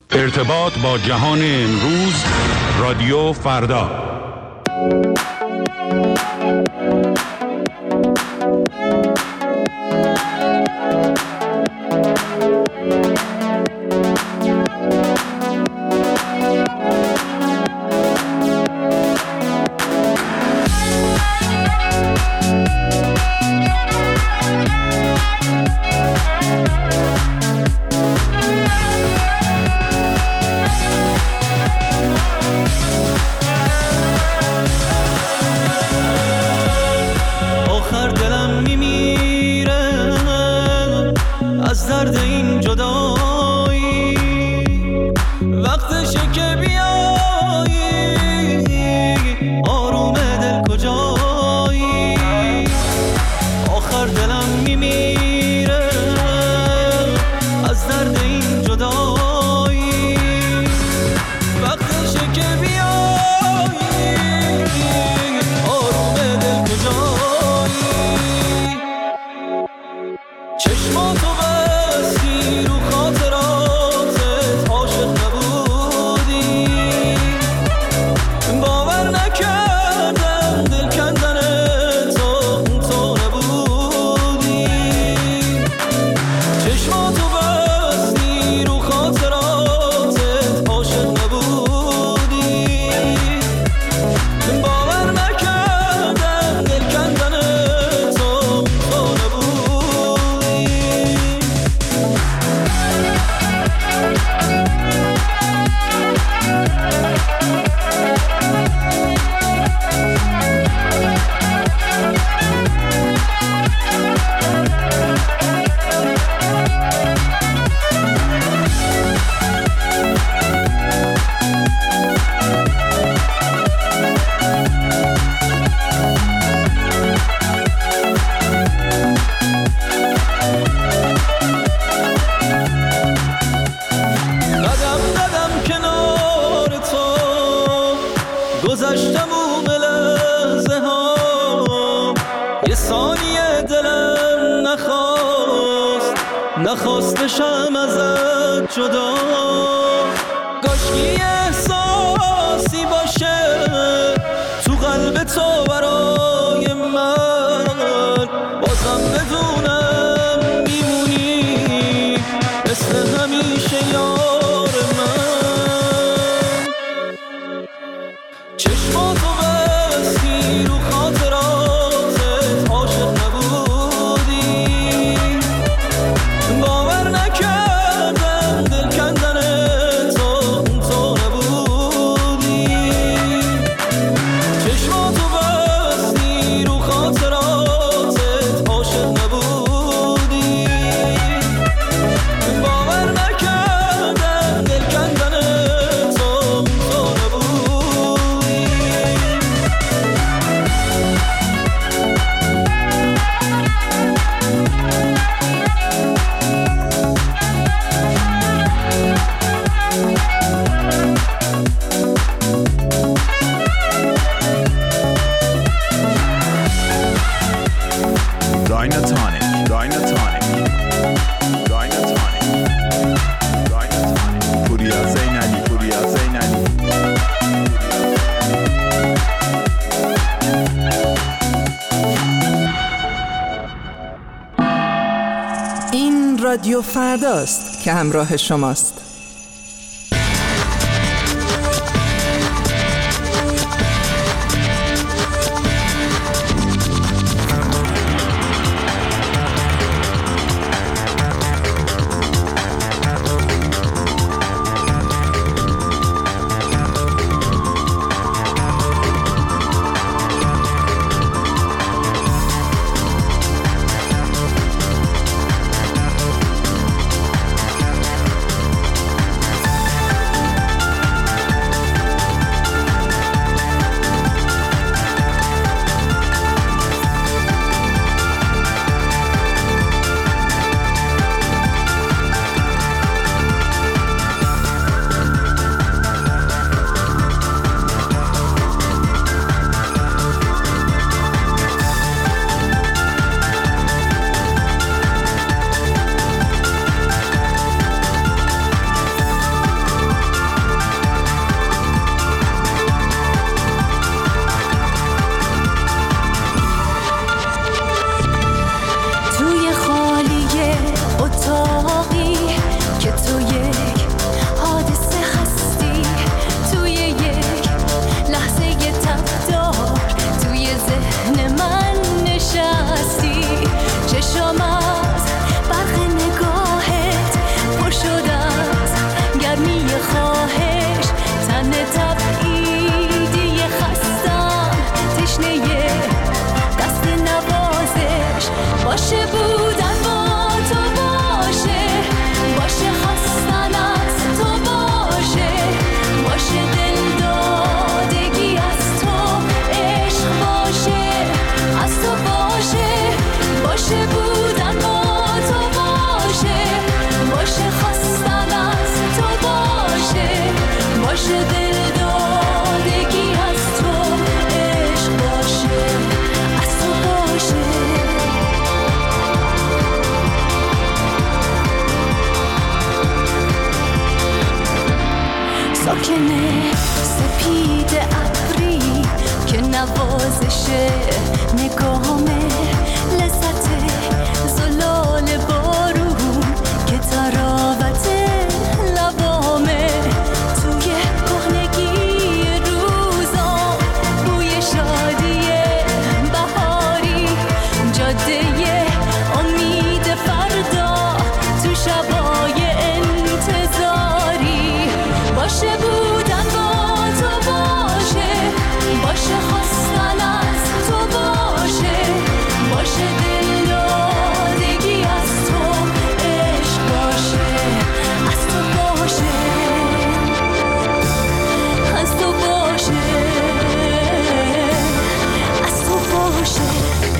ارتباط با جهان امروز، رادیو فردا. نخواستشم ازت جدا، کاشکی احساسی باشه تو قلب تو برای من، بازم بدونم میمونی مثل همیشه یار من. چشماتو بستی رو خاطراتت عاشق نبودی، باور نکردم دل کندن تو نبودی. چشماتو بستی رو خاطراتت عاشق نبودی، باور نکردم دل کندن تو نبودی. این رادیو فرداست که همراه شماست. باشه دل دادگی از تو، عشق باشه از تو باشه. ساکنه سپید ابری که نوازشه نگاهمه، لذت زلال بارون که تراوت لبامه، توی کهنگی روزا بوی شادی بهاری، جاده امید فردا تو شبای انتظاری. باشه بودن با تو باشه، باشه خواستن از تو باشه، باشه دل دادگی از تو، عشق باشه از تو باشه، از تو باشه، از تو باشه.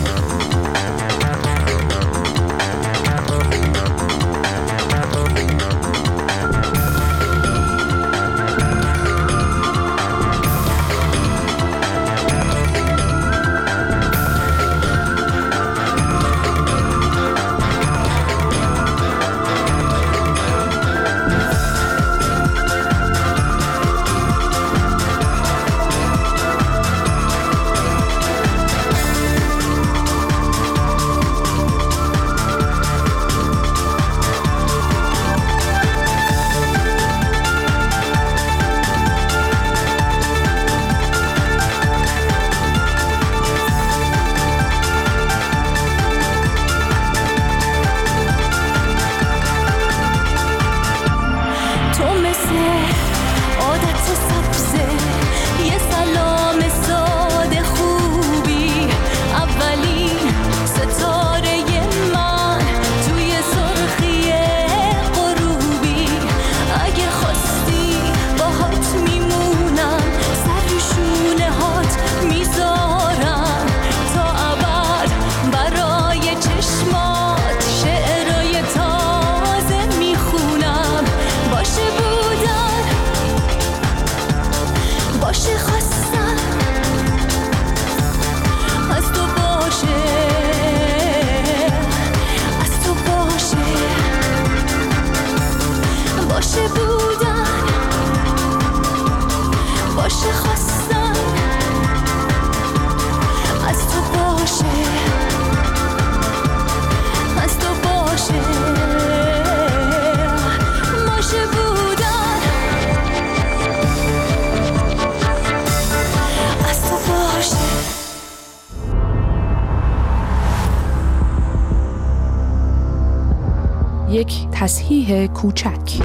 یک تصحیح کوچک.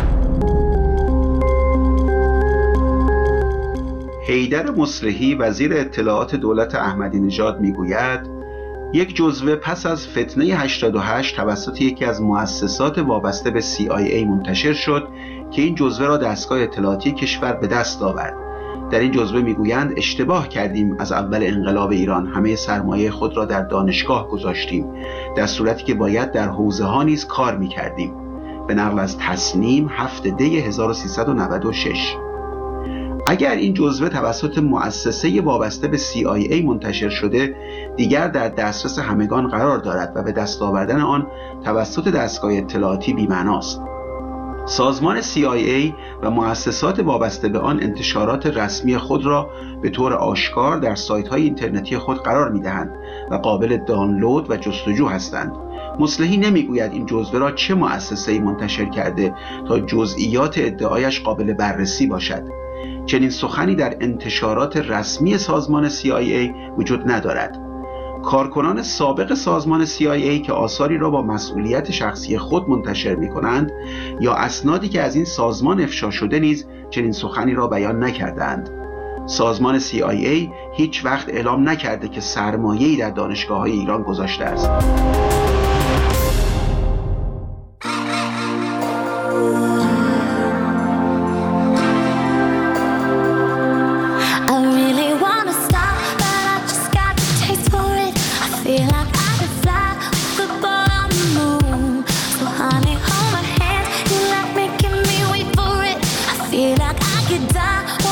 حیدر مصلحی وزیر اطلاعات دولت احمدی نژاد میگوید یک جزوه پس از فتنه 88 توسط یکی از مؤسسات وابسته به CIA منتشر شد که این جزوه را دستگاه اطلاعاتی کشور به دست آورد. در این جزوه میگویند اشتباه کردیم، از اول انقلاب ایران همه سرمایه خود را در دانشگاه گذاشتیم، در صورتی که باید در حوزه ها نیز کار میکردیم. به نقل از تصنیم 7 دی 1396. اگر این جزوه توسط مؤسسه وابسته به CIA منتشر شده، دیگر در دسترس همگان قرار دارد و به دست آوردن آن توسط دستگاه اطلاعاتی بی‌معناست. سازمان CIA و مؤسسات وابسته به آن انتشارات رسمی خود را به طور آشکار در سایت‌های اینترنتی خود قرار می‌دهند و قابل دانلود و جستجو هستند. مصلحی نمیگوید این جزوه را چه مؤسسه‌ای منتشر کرده تا جزئیات ادعایش قابل بررسی باشد. چنین سخنی در انتشارات رسمی سازمان CIA وجود ندارد. کارکنان سابق سازمان CIA که آثاری را با مسئولیت شخصی خود منتشر می‌کنند یا اسنادی که از این سازمان افشا شده نیز چنین سخنی را بیان نکردند. سازمان CIA هیچ وقت اعلام نکرده که سرمایه‌ای در دانشگاه‌های ایران گذاشته است. Feel like I could die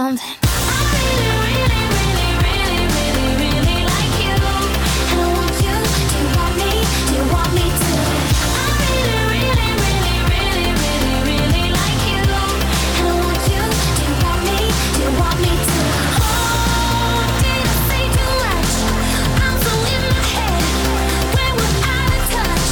something. I really, really, really, really, really like you. And I want you to want me, to want me too. I really, really, really, really, really, really like you. And I want you to want me, to want me too. Oh, did I say too much? I'm so in my head when we're out of touch.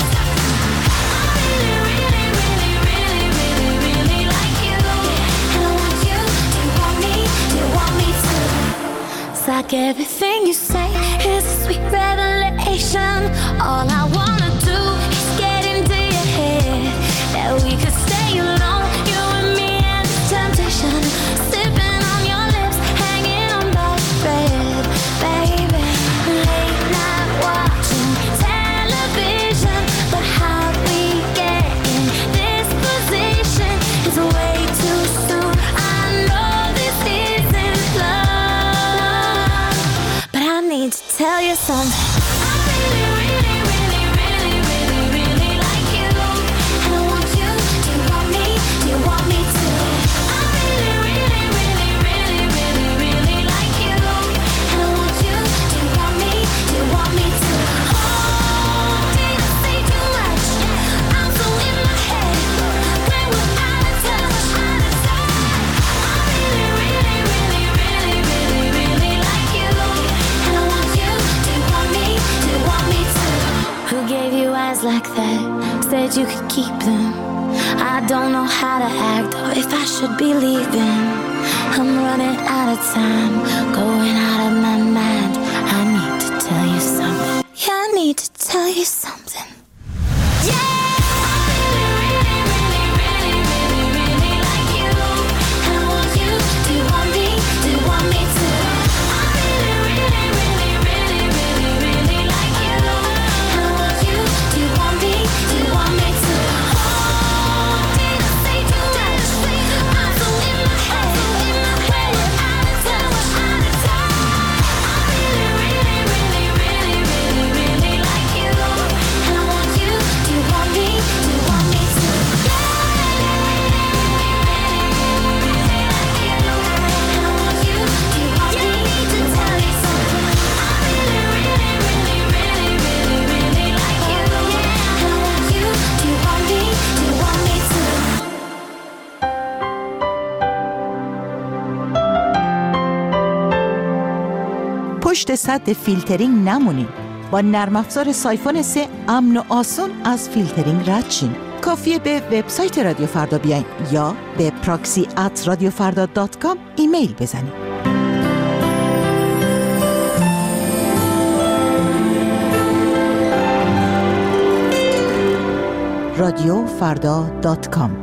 I really, really, really, really, really, really like you. And I want you to want me too. It's like everything you say is a sweet revelation. All I wanna do is get into your head. That we could stay alone, you and me and the temptation. Sipping on your lips, hanging on by a thread, baby. Late night watching television, but how we get in this position is way too soon. I know this isn't love, but I need to tell you something. I really, really, really, really, really, really like you. And I want you to want me too. I really, really, really, really, really, really like you. And I want you to want me too. Oh, did I say too much? I'm so in my head when we're out of touch, out of touch. I really, really, really, really, really, really like you. And I want you to want me too. Who gave you eyes like that? Said you could keep them. I don't know how to act or if I should be leaving. I'm running out of time, going out of my mind. I need to tell you something. Yeah, I need to tell you something. Yeah! I really, really, really, really, really like you. And I want you to want me too. I really, really, really, really, really, really like you. And I want you to want me too. Oh, did I say too much? I'm so in my head when we're out of touch, out of touch. I really, really, really, really, really like you. And I want you to want me too. And I want you to want me to tell you something. I really, really, really, really, really like you. And I want you to want me too. پشت سد فیلترینگ نمونید. با نرم افزار سایفون 3 امن و آسون از فیلترینگ رد شین. کافیه به وبسایت رادیو فردا بیاین یا به proxy@radiofarda.com ایمیل بزنید. radiofarda.com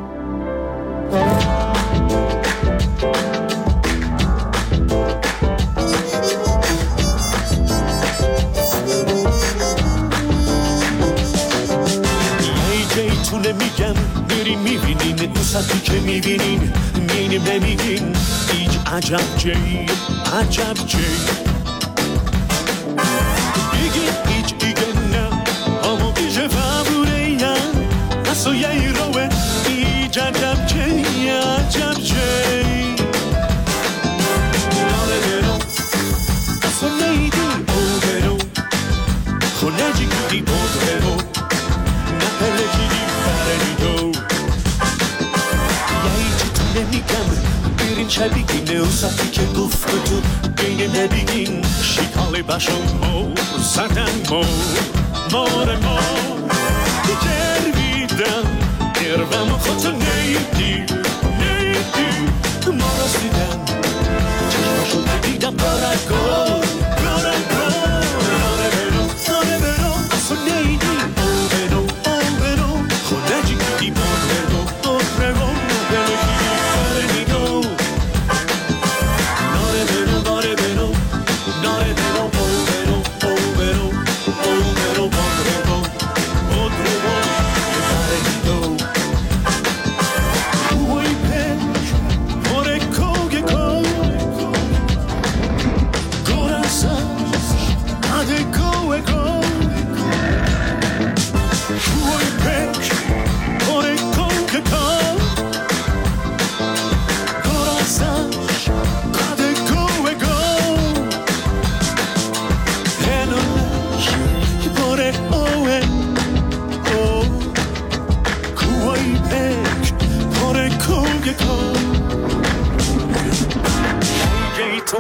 میگم بریم میبینین دوستی که میبینین مینیم نمیگین هیچ عجب جی بگین هیچ ایگه نه اما بیشه فبوره یا اصلا یه روه ایج عجب جی ناله برو اصلا نیدی او برو خونه جی کدی او برو نه پلکی نمیگم برین چه بگین اوسطی که گفت تو بین نبیگین شیکالی باشم زدن مار گرویدم گروم خودتو نیدی ما راست دیدم چشماشو دیدم کارگاه ناره برو اصلا نیدی او برو خونه جی کدی او برو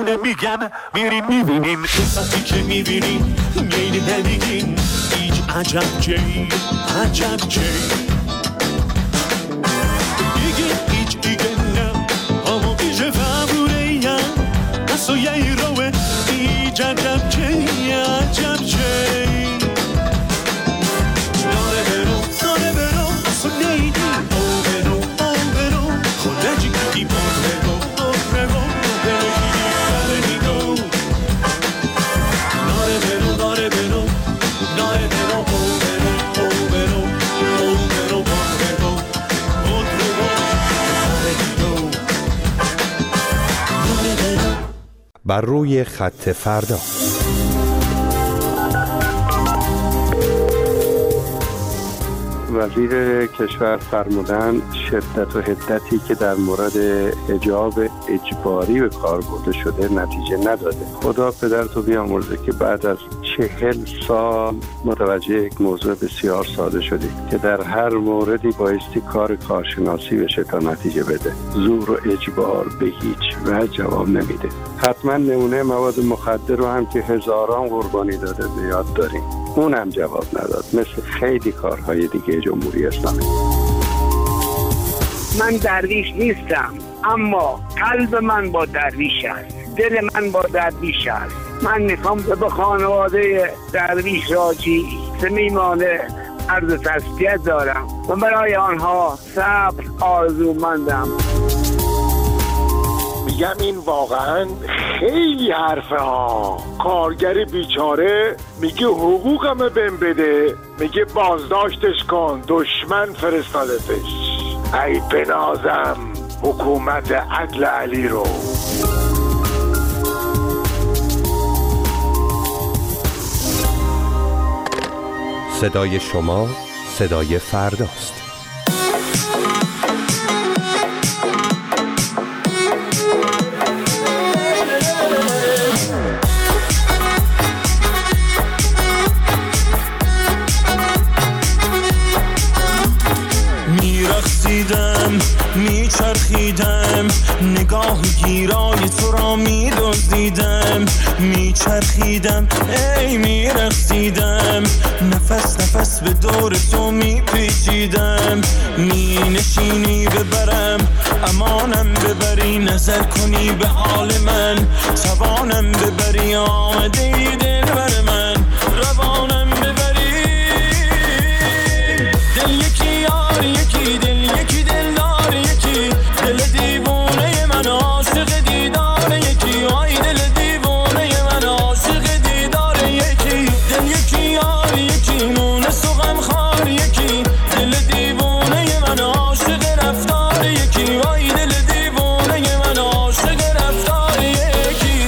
نمیگم میرین میبینین قصتی که میبینین گین نمیگین هیچ عجب جی عجب جی دیگه هیچ دیگه نه اما بیشه فبروره یم اصلا یه روه هیچ عجب جی عجب جی داره برو اصلا نیدی او برو خودجی دی برو بر روی خط فردا. وزیر کشور فرمودن شدت و حدتی که در مورد حجاب اجباری به کار برده شده نتیجه نداده. خدا پدرتو بیامرزه که بعد از 40 سال متوجه یک موضوع بسیار ساده شدی که در هر موردی بایستی کارشناسی بشه تا نتیجه بده. زور و اجبار به هیچ وجه جواب نمیده. حتما نمونه مواد مخدر رو هم که هزاران قربانی داده زیاد داریم، اونم جواب نداد، مثل خیلی کارهای دیگه جمهوری اسلامی. من درویش نیستم، اما قلب من با درویش است، دل من با درویش است. من میخوام به خانواده درویش راجی صمیمانه عرض تسلیت دارم و برای آنها صبر آرزومندم. میگم این واقعا خیلی حرفه ها. کارگر بیچاره میگه حقوقمه بهم بده، میگه بازداشتش کن، دشمن فرستادتش. ای بنازم حکومت عدل علی رو. صدای شما صدای فرداست. میرقصیدم میچرخیدم، نگاه گیرای تو را میدزدیدم. میچرخیدم ای میرقصیدم، نفس به دور تو میپیچیدم. مینشینی ببرم امانم ببری، نظر کنی به حال من توانم ببری. آمده ای دل بر من روانم ببری. دل یکی یار یکی دل یکی دل دار یکی، دل دیوانه من عاشق دیدار یکی. آی دل دیوانه من عاشق دیدار یکی، دل یکی یار یکی مونس و غم خار یکی، دل دیوانه من عاشق رفتار یکی. آی دل دیوانه من عاشق رفتار یکی.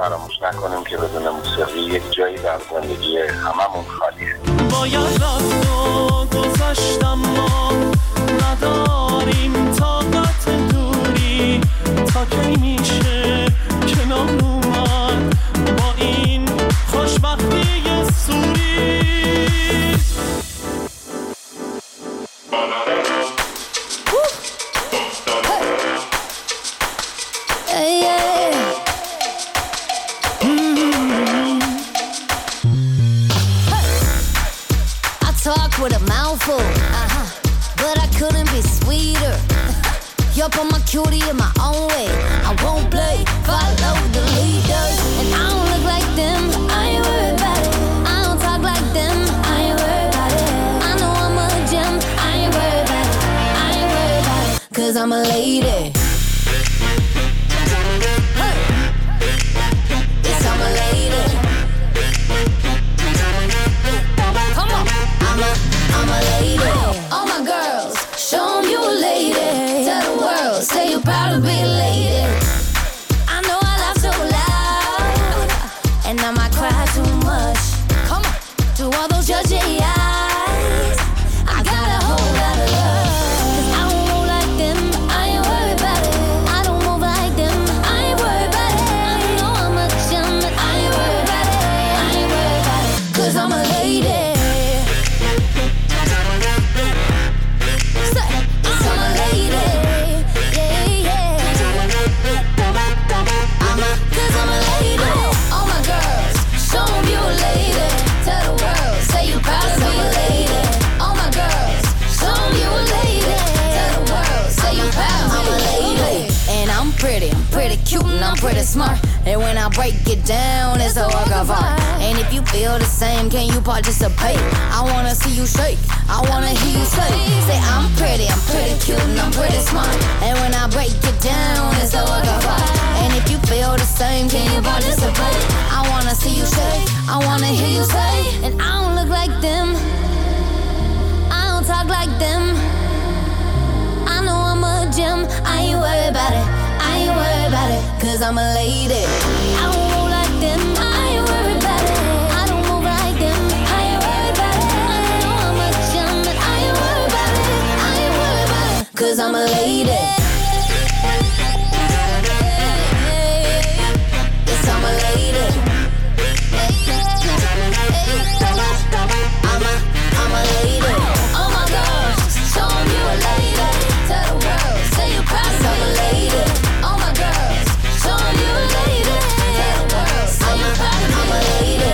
فراموش نکنیم که بدون موسیقی یک جایی در زندگی هممون خالیه. باید رفت و گذشتم ما نداریم طاقت دوری تا کی میشه کنار اومد با این خوشبختی سوری. With a mouthful, but I couldn't be sweeter. Yup, I'm a cutie in my own way. I won't play, follow the leaders. And I don't look like them, I ain't worried about it. I don't talk like them, I ain't worried about it. I know I'm a gem, I ain't worried about it. I ain't worried about it, 'cause I'm a lady. Hey. Yes, I'm a lady. Come on, I'm a lady. All my girls, show 'em you a lady. Tell the world, say you're proud to be a lady. I know I laugh so loud, and I might cry too much. Come on, to all those judgy eyes, I got a whole lot of love. 'Cause I don't move like them, I ain't worried about it. I don't move like them, I ain't worried about it. I know I'm a gem, but I ain't worried about it. I ain't worried about it, 'cause I'm a lady. Pretty cute and I'm pretty smart. And when I break it down, it's a work of art. And if you feel the same, can you participate? I wanna see you shake, I wanna hear you say I'm pretty cute and I'm pretty smart. And when I break it down, it's a work of art. And if you feel the same, can you participate? I wanna see you shake, I wanna hear you say. And I don't look like them, I don't talk like them. I know I'm a gem, I ain't worried about it. I ain't worried about it, 'cause I'm a lady. I don't move like them, I ain't worried about it. I don't move like them, I ain't worried about it. I know I'm a gem, but I ain't worried about it. I ain't worried about it, 'cause I'm a lady. Yes, I'm a lady. I'm a lady. Oh my gosh, show 'em you a lady. Tell the world, say you're proud of a lady. Oh my girls, show 'em you a lady. Tell the world, say you're proud of a lady.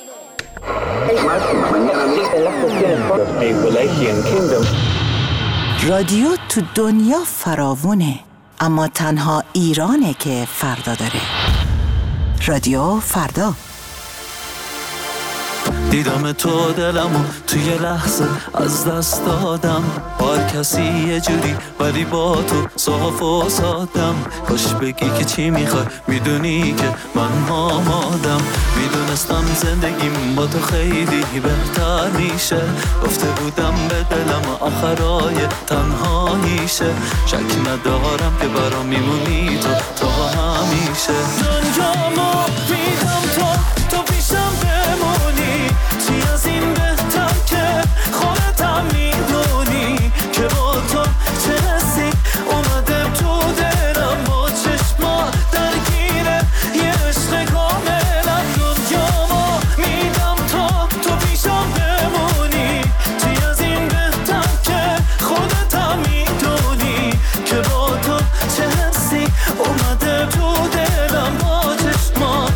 رادیو تو دنیا فراوونه، اما تنها ایرانه که فردا داره. رادیو فردا. دیدم تو دلمو توی لحظه از دست دادم، با هر کسی یه جوری ولی با تو صاف و سادم. کاش بگی که چی میخوای، میدونی که من آمادم. میدونستم زندگیم با تو خیلی بهتر میشه، گفته بودم به دلم آخرای تنهاییشه. شک ندارم که برام میمونی تو همیشه. دنیامو میدم تو پیشم بمونی، چی از این بهتر که خودتم میدونی که با تو چه حسی اومده تو دلم، با چشما درگیره یه عشق کاملم. دنیامو میدم تو پیشم بمونی، چی از این بهتر که خودتم میدونی که با تو چه حسی اومده تو دلم، با چشما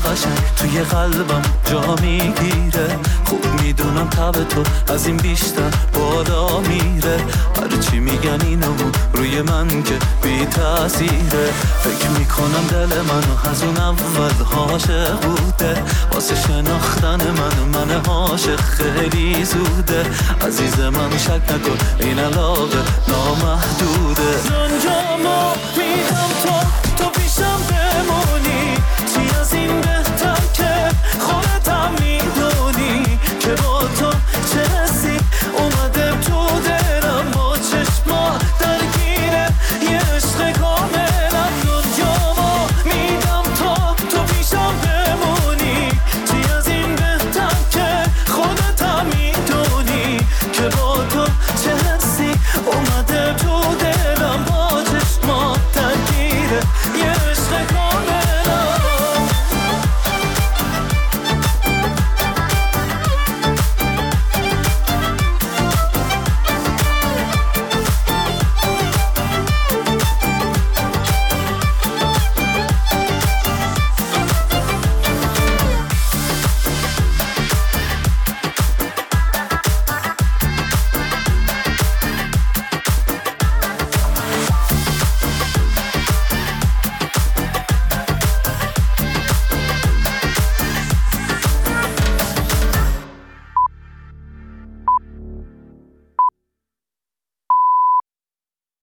قشنگ توی قلبم جا میگیره. خوب میدونم تب تو از این بیشتر بالا میره. هرچی میگن اینو روی من که بی تأثیره. فکر میکنم دل منو از اون اول عاشق بوده. واسه شناختن من عاشق خیلی زوده. عزیز من شک نکن این علاقه نامحدوده.